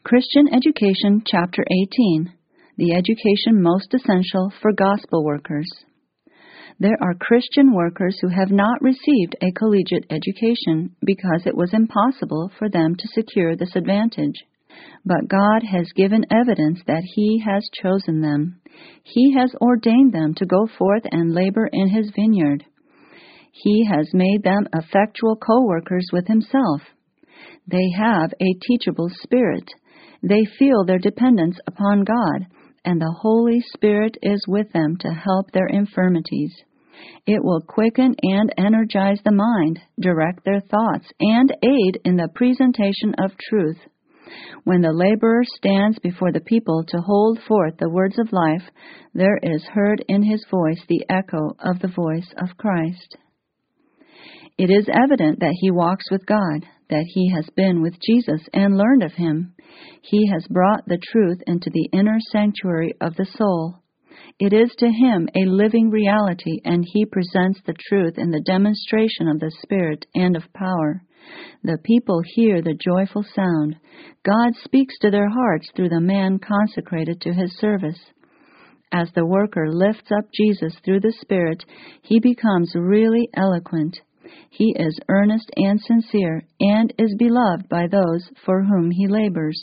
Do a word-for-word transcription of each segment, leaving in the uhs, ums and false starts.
Christian Education, Chapter eighteen, The Education Most Essential for Gospel Workers. There are Christian workers who have not received a collegiate education because it was impossible for them to secure this advantage. But God has given evidence that He has chosen them. He has ordained them to go forth and labor in His vineyard. He has made them effectual co-workers with Himself. They have a teachable spirit. They feel their dependence upon God, and the Holy Spirit is with them to help their infirmities. It will quicken and energize the mind, direct their thoughts, and aid in the presentation of truth. When the laborer stands before the people to hold forth the words of life, there is heard in his voice the echo of the voice of Christ. It is evident that he walks with God, that he has been with Jesus and learned of Him. He has brought the truth into the inner sanctuary of the soul. It is to him a living reality, and he presents the truth in the demonstration of the Spirit and of power. The people hear the joyful sound. God speaks to their hearts through the man consecrated to His service. As the worker lifts up Jesus through the Spirit, he becomes really eloquent. He is earnest and sincere, and is beloved by those for whom he labors.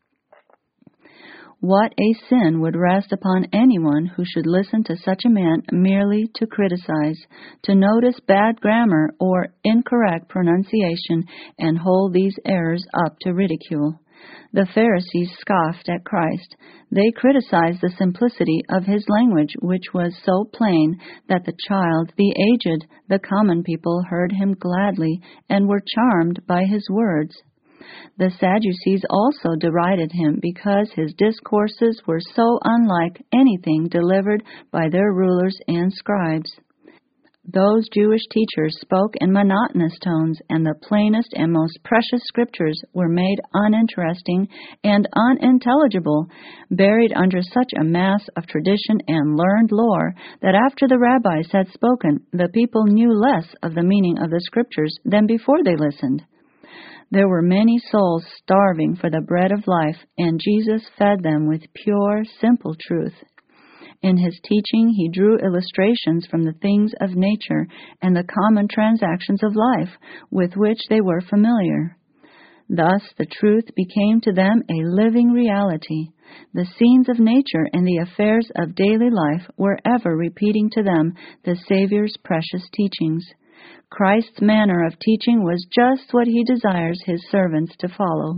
What a sin would rest upon anyone who should listen to such a man merely to criticize, to notice bad grammar or incorrect pronunciation, and hold these errors up to ridicule. The Pharisees scoffed at Christ. They criticized the simplicity of His language, which was so plain that the child, the aged, the common people heard Him gladly and were charmed by His words. The Sadducees also derided Him because His discourses were so unlike anything delivered by their rulers and scribes. Those Jewish teachers spoke in monotonous tones, and the plainest and most precious scriptures were made uninteresting and unintelligible, buried under such a mass of tradition and learned lore that after the rabbis had spoken, the people knew less of the meaning of the scriptures than before they listened. There were many souls starving for the bread of life, and Jesus fed them with pure, simple truth. In His teaching, He drew illustrations from the things of nature and the common transactions of life with which they were familiar. Thus, the truth became to them a living reality. The scenes of nature and the affairs of daily life were ever repeating to them the Savior's precious teachings. Christ's manner of teaching was just what He desires His servants to follow.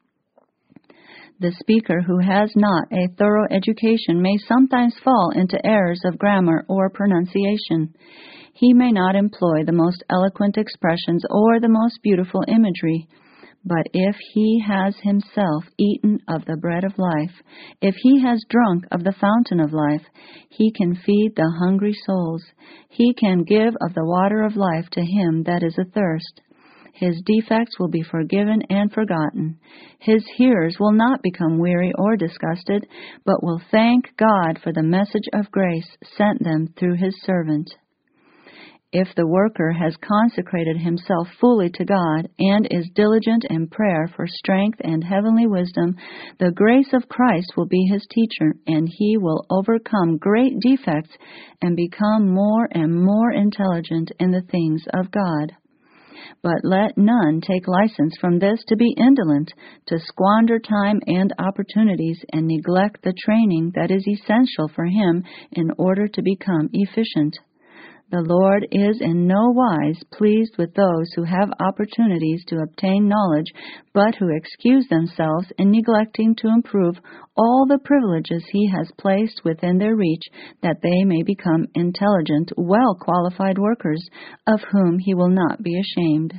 The speaker who has not a thorough education may sometimes fall into errors of grammar or pronunciation. He may not employ the most eloquent expressions or the most beautiful imagery. But if he has himself eaten of the bread of life, if he has drunk of the fountain of life, he can feed the hungry souls. He can give of the water of life to him that is athirst. His defects will be forgiven and forgotten. His hearers will not become weary or disgusted, but will thank God for the message of grace sent them through His servant. If the worker has consecrated himself fully to God and is diligent in prayer for strength and heavenly wisdom, the grace of Christ will be his teacher, and he will overcome great defects and become more and more intelligent in the things of God. But let none take license from this to be indolent, to squander time and opportunities, and neglect the training that is essential for him in order to become efficient. The Lord is in no wise pleased with those who have opportunities to obtain knowledge, but who excuse themselves in neglecting to improve all the privileges He has placed within their reach, that they may become intelligent, well-qualified workers, of whom He will not be ashamed.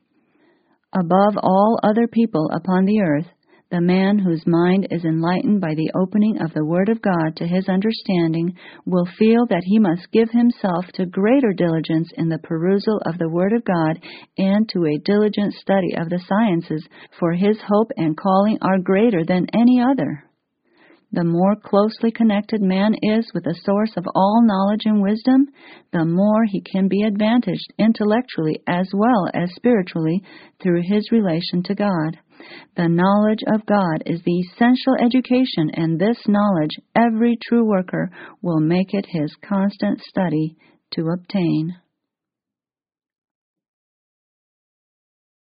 Above all other people upon the earth, the man whose mind is enlightened by the opening of the Word of God to his understanding will feel that he must give himself to greater diligence in the perusal of the Word of God and to a diligent study of the sciences, for his hope and calling are greater than any other. The more closely connected man is with the source of all knowledge and wisdom, the more he can be advantaged intellectually as well as spiritually through his relation to God. The knowledge of God is the essential education, and this knowledge every true worker will make it his constant study to obtain.